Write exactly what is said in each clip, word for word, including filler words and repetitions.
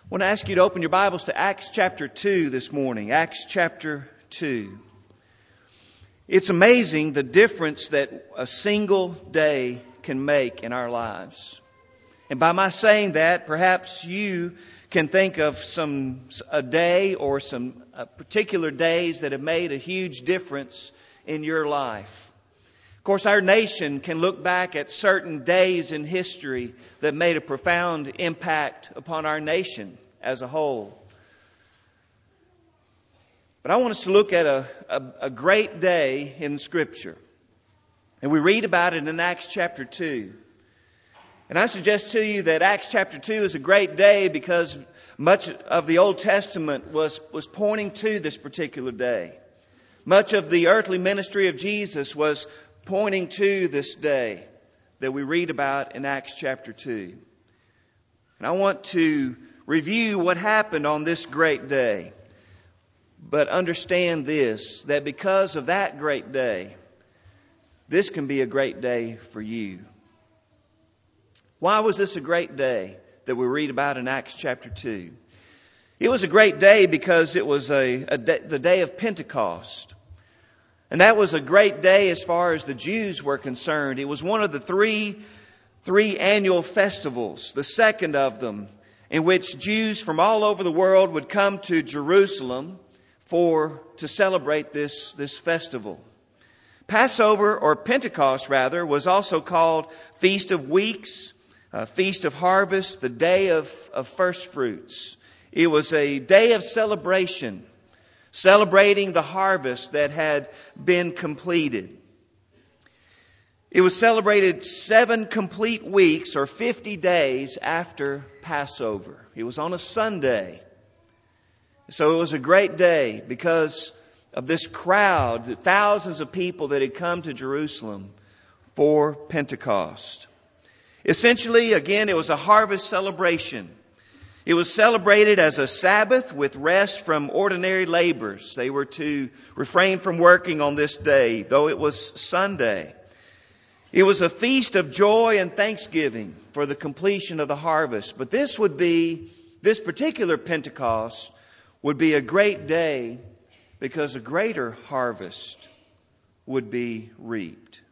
I want to ask you to open your Bibles to Acts chapter two this morning. Acts chapter two. It's amazing the difference that a single day can make in our lives. And by my saying that, perhaps you can think of some a day or some uh, particular days that have made a huge difference in your life. Of course, our nation can look back at certain days in history that made a profound impact upon our nation as a whole. But I want us to look at a, a, a great day in Scripture. And we read about it in Acts chapter two. And I suggest to you that Acts chapter two is a great day because much of the Old Testament was, was pointing to this particular day. Much of the earthly ministry of Jesus was pointing to this day that we read about in Acts chapter two. And I want to review what happened on this great day. But understand this, that because of that great day, this can be a great day for you. Why was this a great day that we read about in Acts chapter two? It was a great day because it was a, a day, the day of Pentecost. And that was a great day as far as the Jews were concerned. It was one of the three, three annual festivals, the second of them, in which Jews from all over the world would come to Jerusalem for to celebrate this, this festival. Passover, or Pentecost rather, was also called Feast of Weeks, uh, Feast of Harvest, the Day of, of First Fruits. It was a day of celebration, celebrating the harvest that had been completed. It was celebrated seven complete weeks or fifty days after Passover. It was on a Sunday. So it was a great day because of this crowd, the thousands of people that had come to Jerusalem for Pentecost. Essentially, again, it was a harvest celebration. It was celebrated as a Sabbath with rest from ordinary labors. They were to refrain from working on this day, though it was Sunday. It was a feast of joy and thanksgiving for the completion of the harvest. But this would be, this particular Pentecost would be a great day because a greater harvest would be reaped.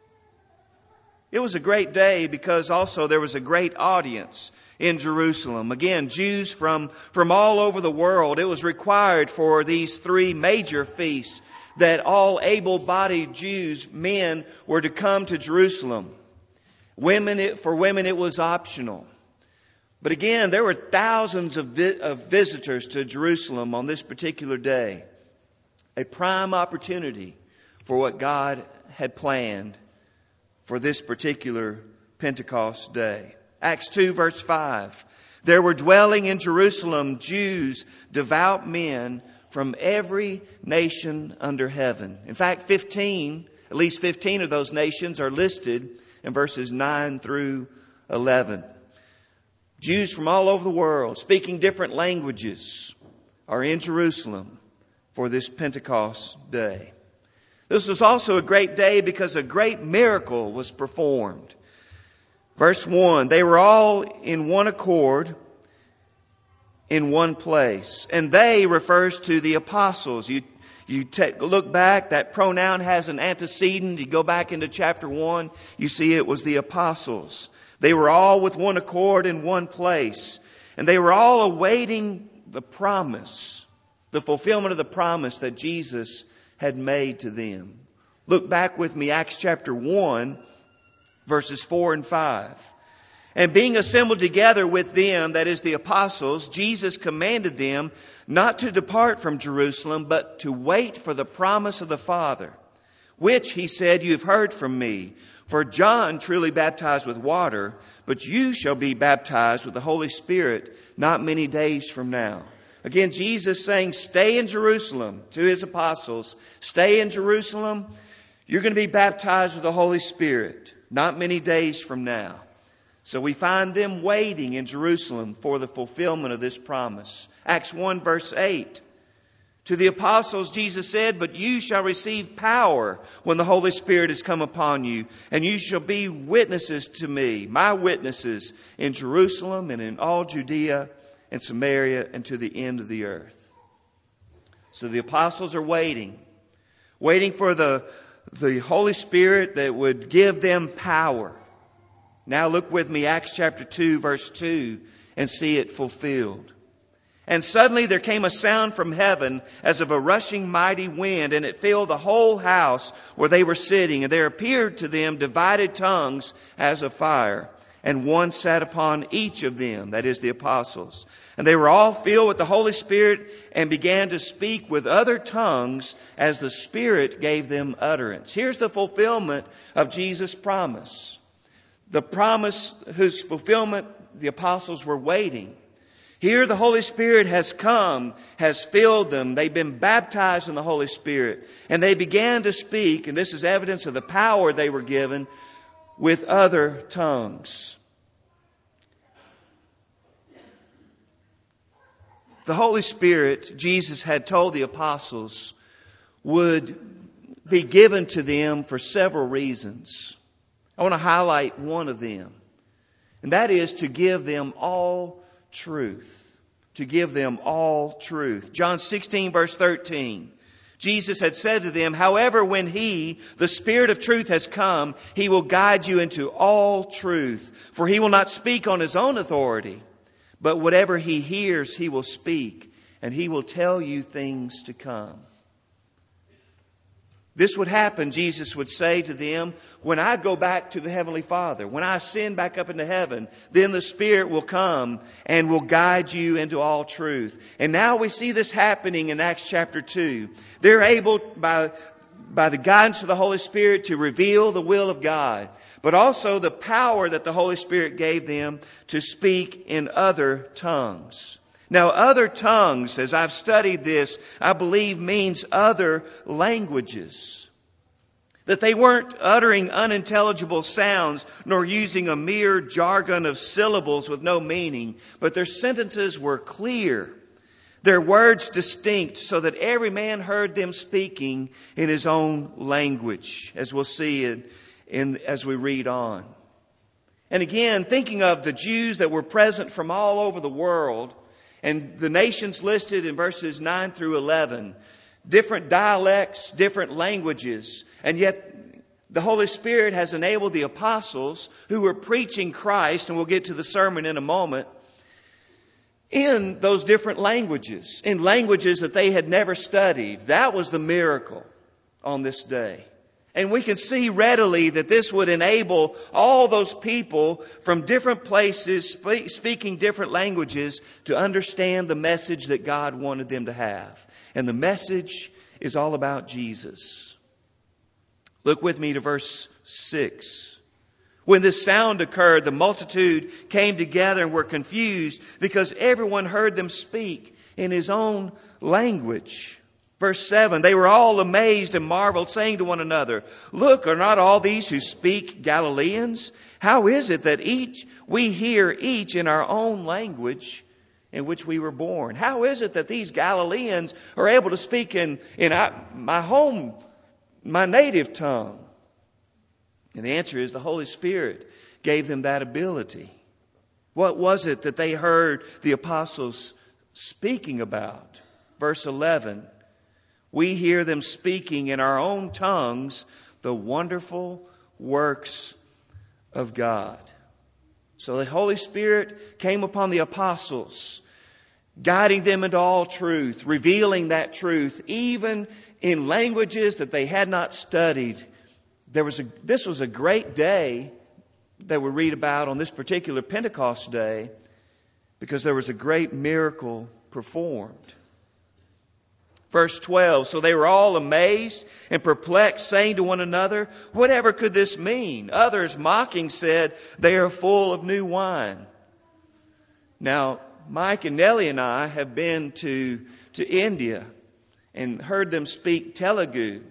It was a great day because also there was a great audience in Jerusalem. Again, Jews from, from all over the world. It was required for these three major feasts that all able-bodied Jews, men, were to come to Jerusalem. Women, it, for women, it was optional. But again, there were thousands of, vi- of visitors to Jerusalem on this particular day. A prime opportunity for what God had planned for this particular Pentecost day. Acts two verse five. There were dwelling in Jerusalem Jews, devout men from every nation under heaven. In fact, fifteen, at least fifteen of those nations are listed in verses nine through eleven. Jews from all over the world, speaking different languages, are in Jerusalem for this Pentecost day. This was also a great day because a great miracle was performed. Verse one, they were all in one accord, in one place. And they refers to the apostles. You, you take, look back, that pronoun has an antecedent. You go back into chapter one, you see it was the apostles. They were all with one accord in one place. And they were all awaiting the promise, the fulfillment of the promise that Jesus had made to them. Look back with me, Acts chapter one, verses four and five. And being assembled together with them, that is the apostles, Jesus commanded them not to depart from Jerusalem, but to wait for the promise of the Father, which, he said, you have heard from me. For John truly baptized with water, but you shall be baptized with the Holy Spirit not many days from now. Again, Jesus saying, stay in Jerusalem to his apostles. Stay in Jerusalem. You're going to be baptized with the Holy Spirit not many days from now. So we find them waiting in Jerusalem for the fulfillment of this promise. Acts one verse eight. To the apostles, Jesus said, but you shall receive power when the Holy Spirit has come upon you, and you shall be witnesses to me, my witnesses, in Jerusalem and in all Judea and Samaria and to the end of the earth. So the apostles are waiting, waiting for the, the Holy Spirit that would give them power. Now look with me, Acts chapter two, verse two, and see it fulfilled. And suddenly there came a sound from heaven as of a rushing mighty wind, and it filled the whole house where they were sitting. And there appeared to them divided tongues as of fire. And one sat upon each of them, that is the apostles. And they were all filled with the Holy Spirit and began to speak with other tongues as the Spirit gave them utterance. Here's the fulfillment of Jesus' promise. The promise whose fulfillment the apostles were waiting. Here the Holy Spirit has come, has filled them. They've been baptized in the Holy Spirit. And they began to speak, and this is evidence of the power they were given, with other tongues. The Holy Spirit, Jesus had told the apostles, would be given to them for several reasons. I want to highlight one of them, and that is to give them all truth. To give them all truth. John sixteen, verse thirteen. Jesus had said to them, however, when He, the Spirit of truth, has come, He will guide you into all truth. For He will not speak on His own authority, but whatever He hears, He will speak, and He will tell you things to come. This would happen, Jesus would say to them, when I go back to the Heavenly Father, when I ascend back up into heaven, then the Spirit will come and will guide you into all truth. And now we see this happening in Acts chapter two. They're able, by, by the guidance of the Holy Spirit, to reveal the will of God, but also the power that the Holy Spirit gave them to speak in other tongues. Now, other tongues, as I've studied this, I believe means other languages. That they weren't uttering unintelligible sounds, nor using a mere jargon of syllables with no meaning, but their sentences were clear, their words distinct, so that every man heard them speaking in his own language, as we'll see it in, as we read on. And again, thinking of the Jews that were present from all over the world, and the nations listed in verses nine through eleven, different dialects, different languages, and yet the Holy Spirit has enabled the apostles who were preaching Christ, and we'll get to the sermon in a moment, in those different languages, in languages that they had never studied. That was the miracle on this day. And we can see readily that this would enable all those people from different places, speaking different languages, to understand the message that God wanted them to have. And the message is all about Jesus. Look with me to verse six. When this sound occurred, the multitude came together and were confused because everyone heard them speak in his own language. Verse seven, they were all amazed and marveled, saying to one another, look, are not all these who speak Galileans? How is it that each we hear each in our own language in which we were born? How is it that these Galileans are able to speak in, in my home, my native tongue? And the answer is the Holy Spirit gave them that ability. What was it that they heard the apostles speaking about? Verse eleven, we hear them speaking in our own tongues the wonderful works of God. So the Holy Spirit came upon the apostles, guiding them into all truth, revealing that truth, even in languages that they had not studied. There was a, this was a great day that we read about on this particular Pentecost day, because there was a great miracle performed. Verse twelve, so they were all amazed and perplexed, saying to one another, whatever could this mean? Others, mocking, said, they are full of new wine. Now, Mike and Nellie and I have been to, to India and heard them speak Telugu.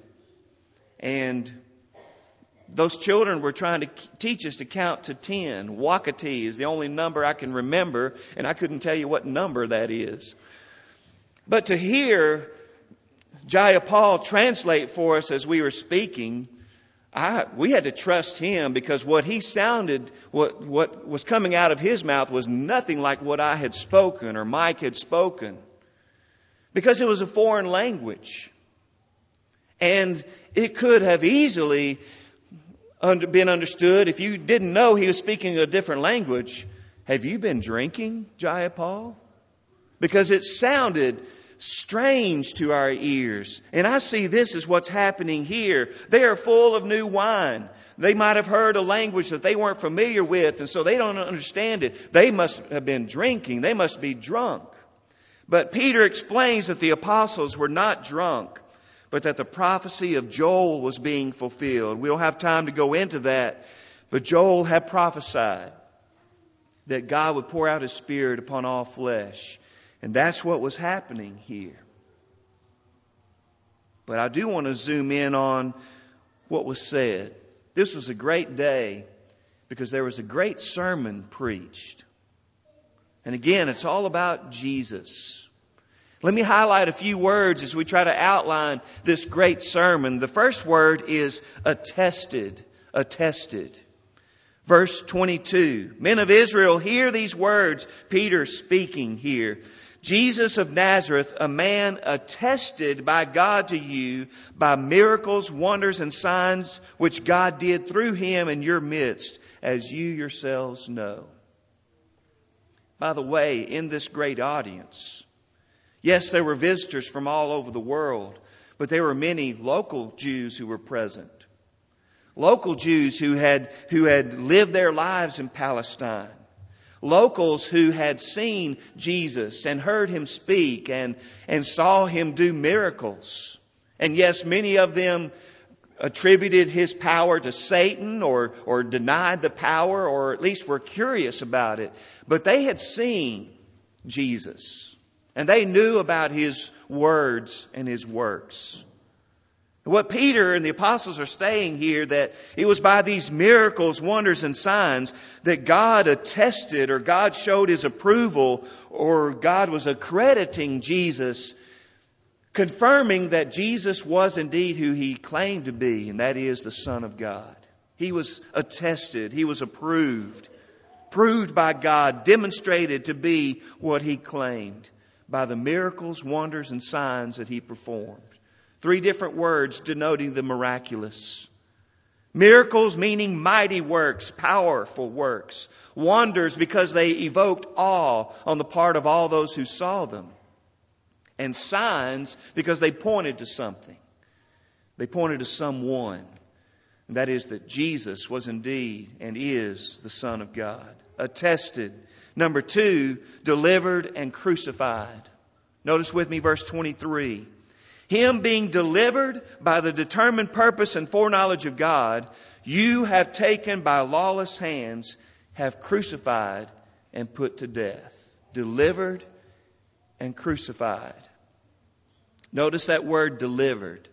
And those children were trying to teach us to count to ten. Wakati is the only number I can remember, and I couldn't tell you what number that is. But to hear Jayapal translate for us as we were speaking, I, we had to trust him because what he sounded, what, what was coming out of his mouth was nothing like what I had spoken or Mike had spoken. Because it was a foreign language. And it could have easily under, been understood if you didn't know he was speaking a different language. Have you been drinking, Jayapal? Because it sounded strange to our ears. And I see this as what's happening here. They are full of new wine. They might have heard a language that they weren't familiar with, and so they don't understand it. They must have been drinking. They must be drunk. But Peter explains that the apostles were not drunk, but that the prophecy of Joel was being fulfilled. We don't have time to go into that, but Joel had prophesied that God would pour out His Spirit upon all flesh. And that's what was happening here. But I do want to zoom in on what was said. This was a great day because there was a great sermon preached. And again, it's all about Jesus. Let me highlight a few words as we try to outline this great sermon. The first word is attested. Attested. Verse twenty-two. Men of Israel, hear these words. Peter speaking here. Jesus of Nazareth, a man attested by God to you by miracles, wonders, and signs which God did through him in your midst, as you yourselves know. By the way, in this great audience, yes, there were visitors from all over the world, but there were many local Jews who were present. Local Jews who had, who had lived their lives in Palestine. Locals who had seen Jesus and heard Him speak and, and saw Him do miracles. And yes, many of them attributed His power to Satan or, or denied the power or at least were curious about it. But they had seen Jesus and they knew about His words and His works. What Peter and the apostles are saying here, that it was by these miracles, wonders, and signs that God attested or God showed His approval or God was accrediting Jesus, confirming that Jesus was indeed who He claimed to be, and that is the Son of God. He was attested. He was approved, proved by God, demonstrated to be what He claimed by the miracles, wonders, and signs that He performed. Three different words denoting the miraculous. Miracles meaning mighty works, powerful works. Wonders because they evoked awe on the part of all those who saw them. And signs because they pointed to something. They pointed to someone. And that is that Jesus was indeed and is the Son of God. Attested. Number two, delivered and crucified. Notice with me verse twenty-three. Him being delivered by the determined purpose and foreknowledge of God, you have taken by lawless hands, have crucified and put to death. Delivered and crucified. Notice that word delivered.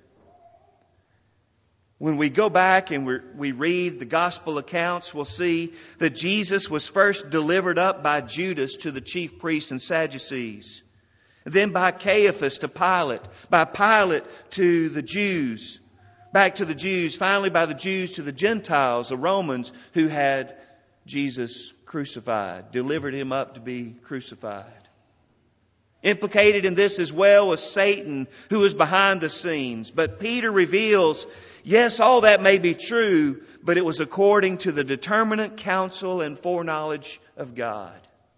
When we go back and we we read the gospel accounts, we'll see that Jesus was first delivered up by Judas to the chief priests and Sadducees. Then by Caiaphas to Pilate, by Pilate to the Jews, back to the Jews, finally by the Jews to the Gentiles, the Romans who had Jesus crucified, delivered Him up to be crucified. Implicated in this as well was Satan, who was behind the scenes. But Peter reveals, yes, all that may be true, but it was according to the determinate counsel and foreknowledge of God.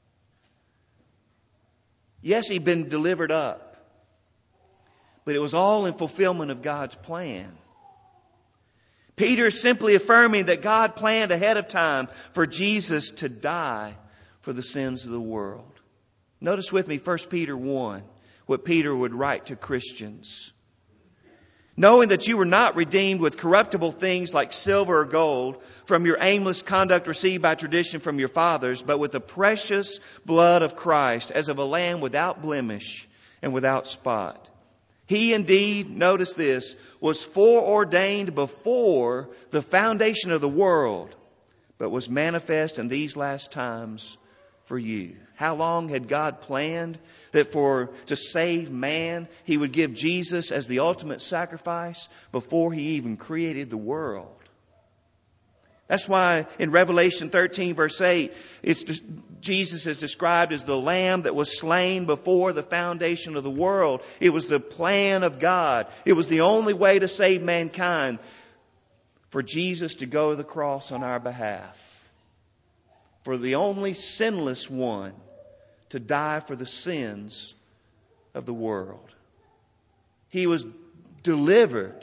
Yes, He'd been delivered up, but it was all in fulfillment of God's plan. Peter is simply affirming that God planned ahead of time for Jesus to die for the sins of the world. Notice with me First Peter one, what Peter would write to Christians. Knowing that you were not redeemed with corruptible things like silver or gold from your aimless conduct received by tradition from your fathers, but with the precious blood of Christ, as of a lamb without blemish and without spot. He indeed, notice this, was foreordained before the foundation of the world, but was manifest in these last times for you. How long had God planned that for to save man, He would give Jesus as the ultimate sacrifice before He even created the world? That's why in Revelation thirteen verse eight, it's, Jesus is described as the Lamb that was slain before the foundation of the world. It was the plan of God. It was the only way to save mankind, for Jesus to go to the cross on our behalf. For the only sinless one to die for the sins of the world. He was delivered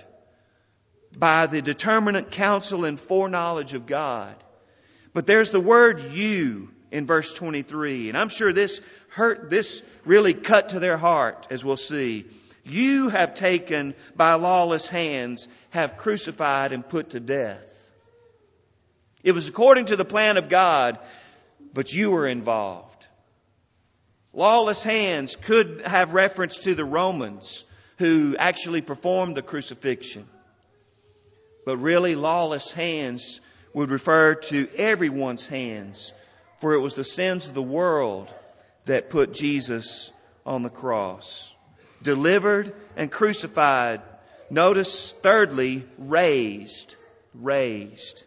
by the determinate counsel and foreknowledge of God. But there's the word "you" in verse twenty-three. And I'm sure this hurt, this really cut to their heart, as we'll see. You have taken by lawless hands, have crucified and put to death. It was according to the plan of God, but you were involved. Lawless hands could have reference to the Romans who actually performed the crucifixion. But really, lawless hands would refer to everyone's hands, for it was the sins of the world that put Jesus on the cross. Delivered and crucified. Notice, thirdly, raised. Raised.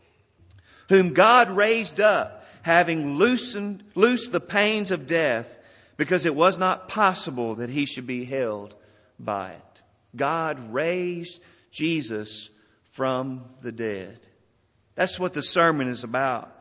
Whom God raised up, having loosened, loosed the pains of death, because it was not possible that he should be held by it. God raised Jesus from the dead. That's what the sermon is about.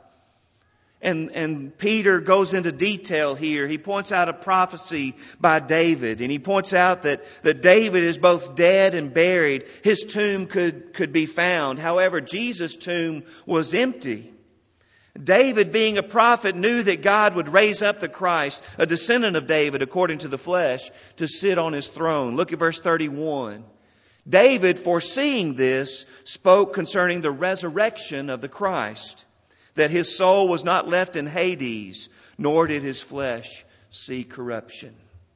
And, and Peter goes into detail here. He points out a prophecy by David. And he points out that, that David is both dead and buried. His tomb could, could be found. However, Jesus' tomb was empty. David, being a prophet, knew that God would raise up the Christ, a descendant of David according to the flesh, to sit on his throne. Look at verse thirty-one. David, foreseeing this, spoke concerning the resurrection of the Christ, that his soul was not left in Hades, nor did his flesh see corruption.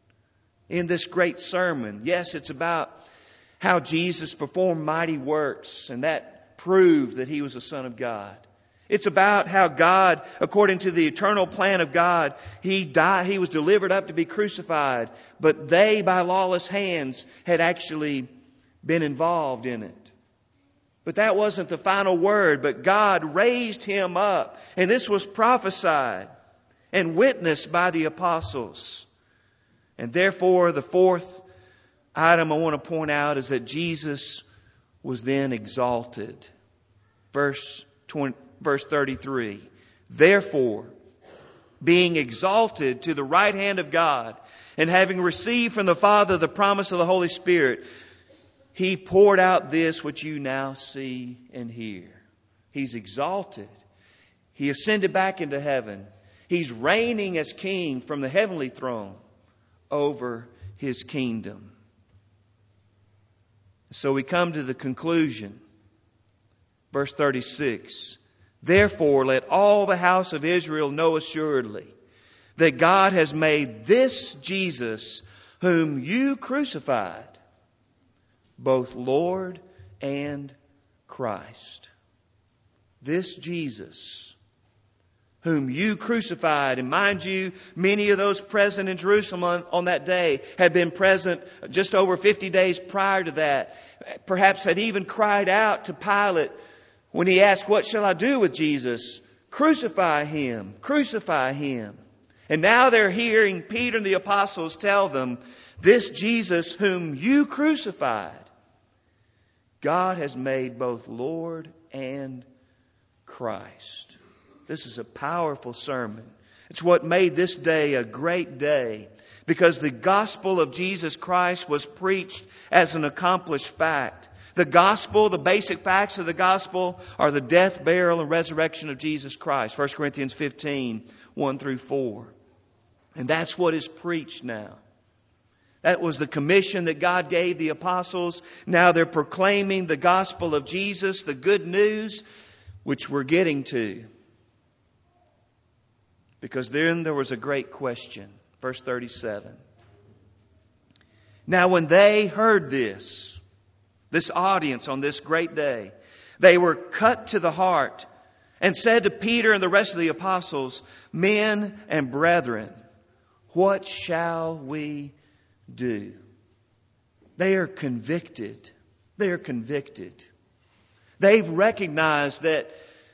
In this great sermon, yes, it's about how Jesus performed mighty works, and that proved that he was the Son of God. It's about how God, according to the eternal plan of God, He died, He was delivered up to be crucified, but they, by lawless hands, had actually been involved in it. But that wasn't the final word, but God raised Him up. And this was prophesied and witnessed by the apostles. And therefore, the fourth item I want to point out is that Jesus was then exalted. Verse twenty, verse thirty-three. Therefore, being exalted to the right hand of God, and having received from the Father the promise of the Holy Spirit, He poured out this which you now see and hear. He's exalted. He ascended back into heaven. He's reigning as king from the heavenly throne over His kingdom. So we come to the conclusion. Verse thirty-six. Therefore, let all the house of Israel know assuredly that God has made this Jesus, whom you crucified, both Lord and Christ. This Jesus, whom you crucified. And mind you, many of those present in Jerusalem on, on that day had been present just over fifty days prior to that. Perhaps had even cried out to Pilate when he asked, what shall I do with Jesus? Crucify Him, crucify Him. And now they're hearing Peter and the apostles tell them, this Jesus whom you crucified, God has made both Lord and Christ. This is a powerful sermon. It's what made this day a great day, because the gospel of Jesus Christ was preached as an accomplished fact. The gospel, the basic facts of the gospel are the death, burial, and resurrection of Jesus Christ. First Corinthians fifteen, one through four. And that's what is preached now. That was the commission that God gave the apostles. Now they're proclaiming the gospel of Jesus, the good news, which we're getting to. Because then there was a great question. Verse thirty-seven. Now when they heard this, this audience on this great day, they were cut to the heart and said to Peter and the rest of the apostles, men and brethren, what shall we do? They are convicted. They are convicted. They've recognized that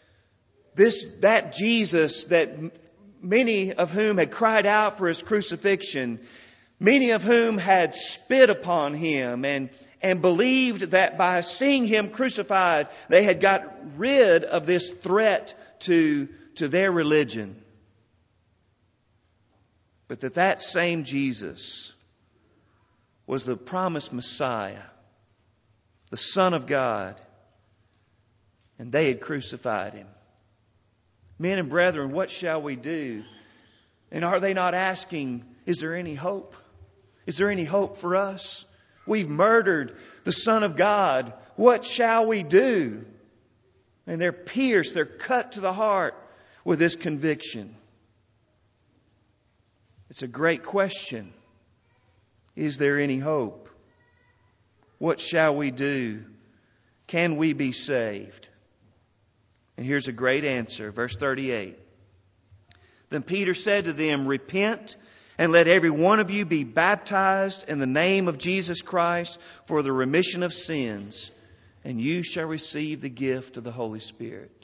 This, that Jesus that many of whom had cried out for His crucifixion, many of whom had spit upon Him and, and believed that by seeing Him crucified, they had got rid of this threat to, to their religion. But that that same Jesus was the promised Messiah, the Son of God, and they had crucified Him. Men and brethren, what shall we do? And are they not asking, is there any hope? Is there any hope for us? We've murdered the Son of God. What shall we do? And they're pierced, they're cut to the heart with this conviction. It's a great question. Is there any hope? What shall we do? Can we be saved? And here's a great answer. Verse thirty-eight. Then Peter said to them, repent and let every one of you be baptized in the name of Jesus Christ for the remission of sins, and you shall receive the gift of the Holy Spirit.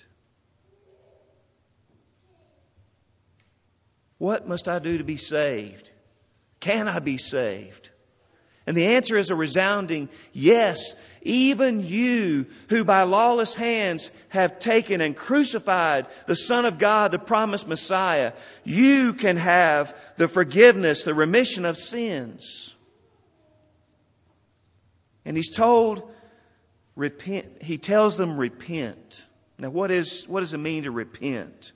What must I do to be saved? Can I be saved? And the answer is a resounding yes. Even you who by lawless hands have taken and crucified the Son of God, the promised Messiah, you can have the forgiveness, the remission of sins. And he's told, repent. He tells them, repent. Now, what is what does it mean to repent?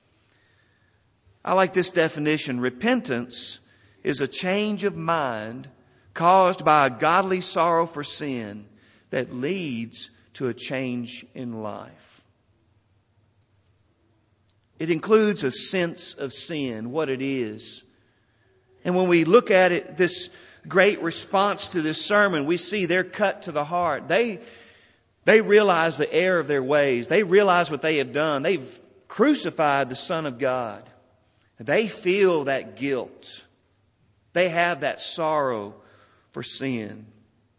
I like this definition. Repentance is a change of mind caused by a godly sorrow for sin that leads to a change in life. It includes a sense of sin, what it is. And when we look at it, this great response to this sermon, we see they're cut to the heart. They, they realize the error of their ways. They realize what they have done. They've crucified the Son of God. They feel that guilt. They have that sorrow for sin.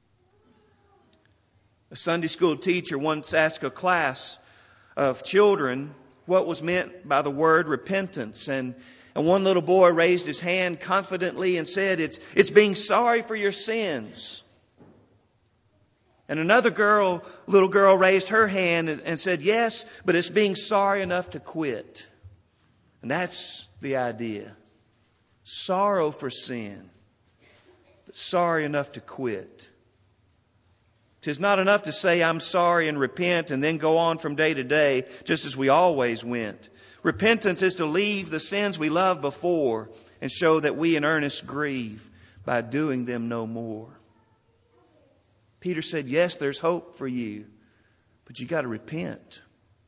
A Sunday school teacher once asked a class of children what was meant by the word repentance. And, and one little boy raised his hand confidently and said, it's, it's being sorry for your sins. And another girl, little girl raised her hand and, and said, yes, but it's being sorry enough to quit. And that's the idea. Sorrow for sin. But sorry enough to quit. 'Tis not enough to say I'm sorry and repent and then go on from day to day just as we always went. Repentance is to leave the sins we loved before and show that we in earnest grieve by doing them no more. Peter said, yes, there's hope for you, but you got to repent.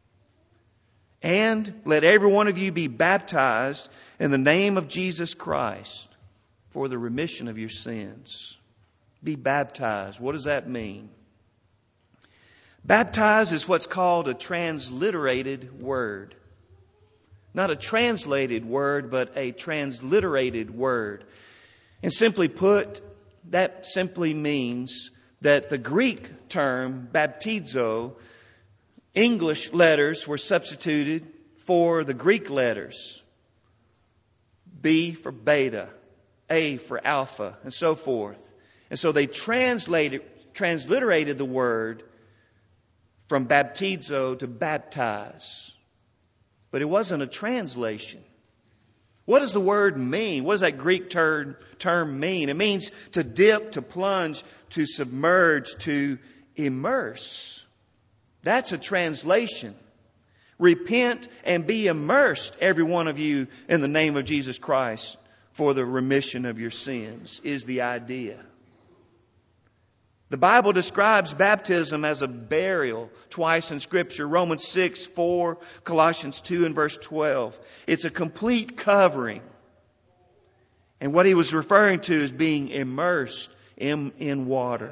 And let every one of you be baptized in the name of Jesus Christ for the remission of your sins. Be baptized. What does that mean? Baptized is what's called a transliterated word. Not a translated word, but a transliterated word. And simply put, that simply means that the Greek term, baptizo, English letters were substituted for the Greek letters. B for beta, A for alpha, and so forth. And so they translated, transliterated the word from baptizo to baptize. But it wasn't a translation. What does the word mean? What does that Greek term, term mean? It means to dip, to plunge, to submerge, to immerse. That's a translation. Repent and be immersed, every one of you, in the name of Jesus Christ for the remission of your sins, is the idea. The Bible describes baptism as a burial twice in Scripture. Romans six, four, Colossians two and verse twelve. It's a complete covering. And what he was referring to is being immersed in, in water.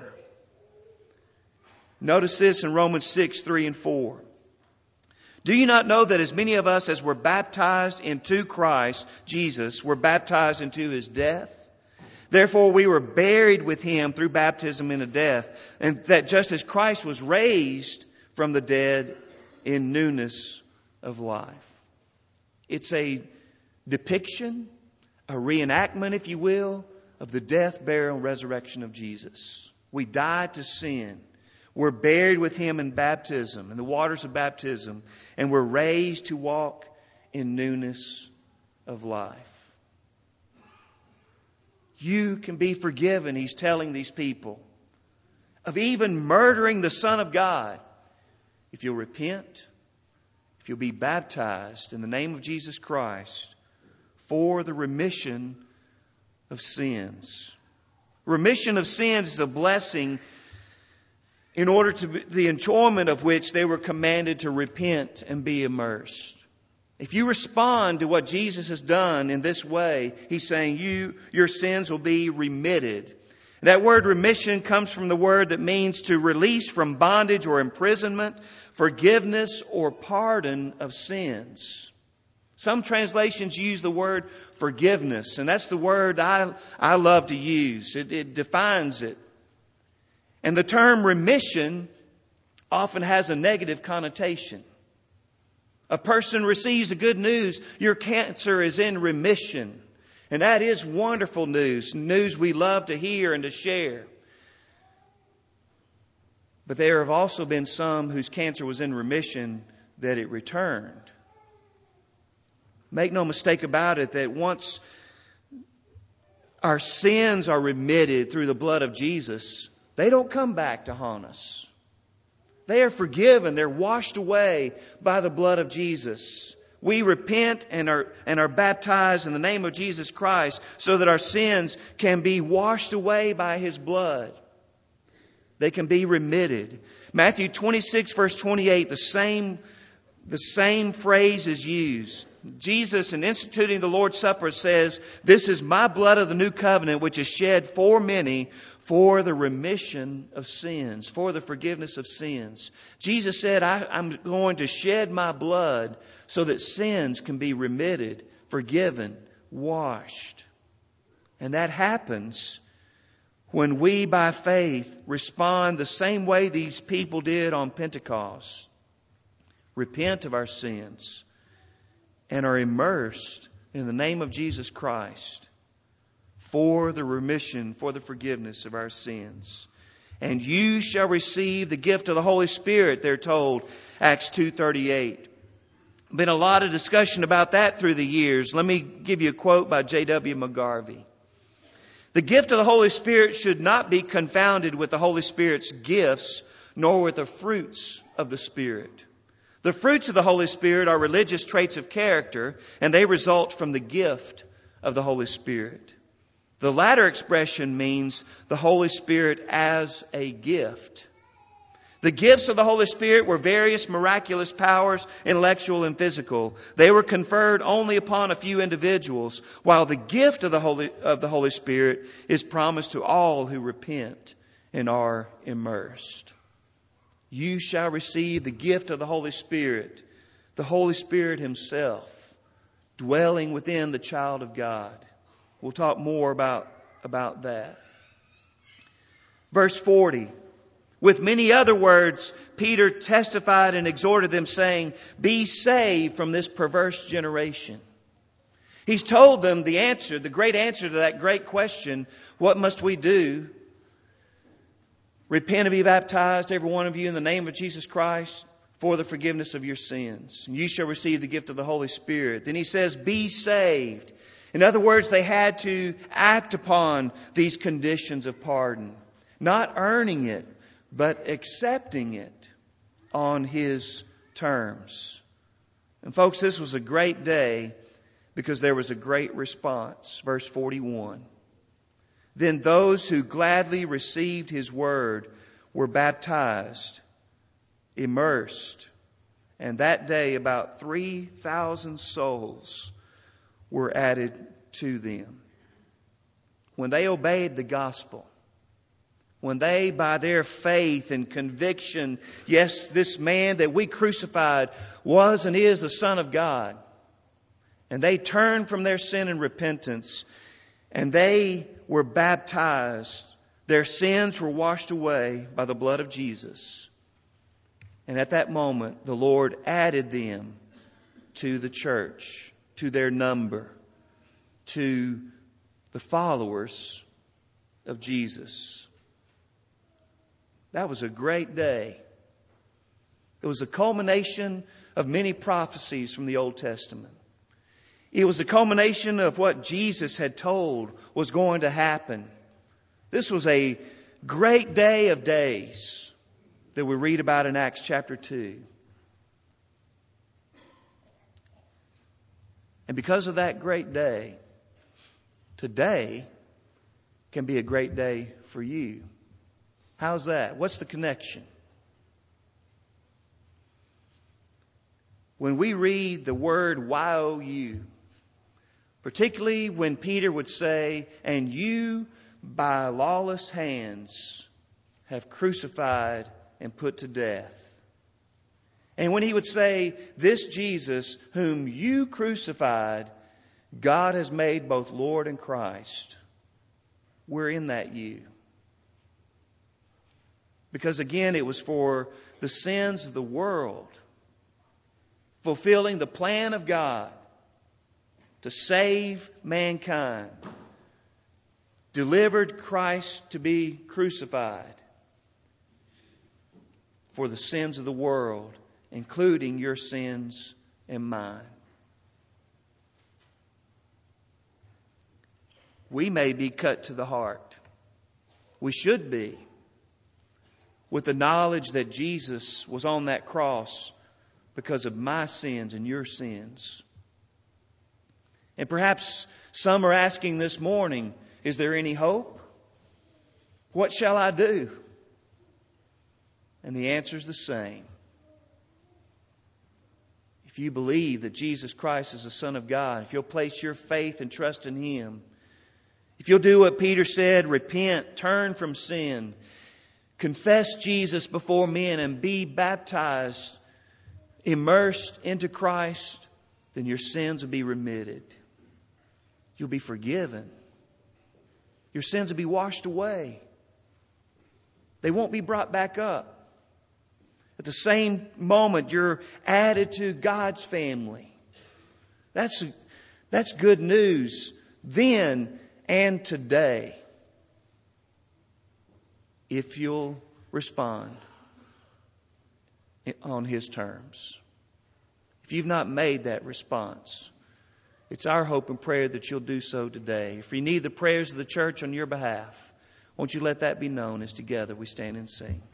Notice this in Romans six, three and four. Do you not know that as many of us as were baptized into Christ Jesus were baptized into His death? Therefore we were buried with Him through baptism into death, and that just as Christ was raised from the dead in newness of life. It's a depiction, a reenactment, if you will, of the death, burial, and resurrection of Jesus. We died to sin. We're buried with Him in baptism, in the waters of baptism, and we're raised to walk in newness of life. You can be forgiven, He's telling these people, of even murdering the Son of God if you'll repent, if you'll be baptized in the name of Jesus Christ for the remission of sins. Remission of sins is a blessing in order to be, the enjoyment of which they were commanded to repent and be immersed. If you respond to what Jesus has done in this way, He's saying you, your sins will be remitted. And that word remission comes from the word that means to release from bondage or imprisonment, forgiveness or pardon of sins. Some translations use the word forgiveness, and that's the word I, I love to use. It, it defines it. And the term remission often has a negative connotation. A person receives the good news, your cancer is in remission. And that is wonderful news, news we love to hear and to share. But there have also been some whose cancer was in remission that it returned. Make no mistake about it that once our sins are remitted through the blood of Jesus, they don't come back to haunt us. They are forgiven. They're washed away by the blood of Jesus. We repent and are, and are baptized in the name of Jesus Christ so that our sins can be washed away by His blood. They can be remitted. Matthew twenty-six verse twenty-eight, the same, the same phrase is used. Jesus, in instituting the Lord's Supper, says, "This is my blood of the new covenant, which is shed for many for the remission of sins," for the forgiveness of sins. Jesus said, I, I'm going to shed my blood so that sins can be remitted, forgiven, washed. And that happens when we, by faith, respond the same way these people did on Pentecost. Repent of our sins and are immersed in the name of Jesus Christ for the remission, for the forgiveness of our sins. And you shall receive the gift of the Holy Spirit, they're told, Acts two thirty-eight. Been a lot of discussion about that through the years. Let me give you a quote by J W McGarvey. The gift of the Holy Spirit should not be confounded with the Holy Spirit's gifts, nor with the fruits of the Spirit. The fruits of the Holy Spirit are religious traits of character, and they result from the gift of the Holy Spirit. The latter expression means the Holy Spirit as a gift. The gifts of the Holy Spirit were various miraculous powers, intellectual and physical. They were conferred only upon a few individuals, while the gift of the Holy, of the Holy Spirit is promised to all who repent and are immersed. You shall receive the gift of the Holy Spirit, the Holy Spirit Himself, dwelling within the child of God. We'll talk more about, about that. Verse forty. With many other words, Peter testified and exhorted them, saying, "Be saved from this perverse generation." He's told them the answer, the great answer to that great question, what must we do? Repent and be baptized, every one of you, in the name of Jesus Christ, for the forgiveness of your sins. And you shall receive the gift of the Holy Spirit. Then he says, be saved. In other words, they had to act upon these conditions of pardon. Not earning it, but accepting it on His terms. And folks, this was a great day because there was a great response. Verse forty-one. Then those who gladly received His word were baptized, immersed, and that day about three thousand souls were added to them. When they obeyed the gospel, when they, by their faith and conviction, yes, this man that we crucified was and is the Son of God, and they turned from their sin and repentance, and they were baptized, their sins were washed away by the blood of Jesus. And at that moment, the Lord added them to the church, to their number, to the followers of Jesus. That was a great day. It was a culmination of many prophecies from the Old Testament. It was a culmination of what Jesus had told was going to happen. This was a great day of days that we read about in Acts chapter two. And because of that great day, today can be a great day for you. How's that? What's the connection? When we read the word Y O U, particularly when Peter would say, "And you by lawless hands have crucified and put to death." And when he would say, "This Jesus whom you crucified, God has made both Lord and Christ." We're in that you. Because again, it was for the sins of the world, fulfilling the plan of God to save mankind, delivered Christ to be crucified for the sins of the world, including your sins and mine. We may be cut to the heart. We should be, with the knowledge that Jesus was on that cross because of my sins and your sins. And perhaps some are asking this morning, is there any hope? What shall I do? And the answer is the same. If you believe that Jesus Christ is the Son of God, if you'll place your faith and trust in Him, if you'll do what Peter said, repent, turn from sin, confess Jesus before men and be baptized, immersed into Christ, then your sins will be remitted. You'll be forgiven. Your sins will be washed away. They won't be brought back up. At the same moment, you're added to God's family. That's, that's good news then and today, if you'll respond on His terms. If you've not made that response, it's our hope and prayer that you'll do so today. If you need the prayers of the church on your behalf, won't you let that be known as together we stand and sing.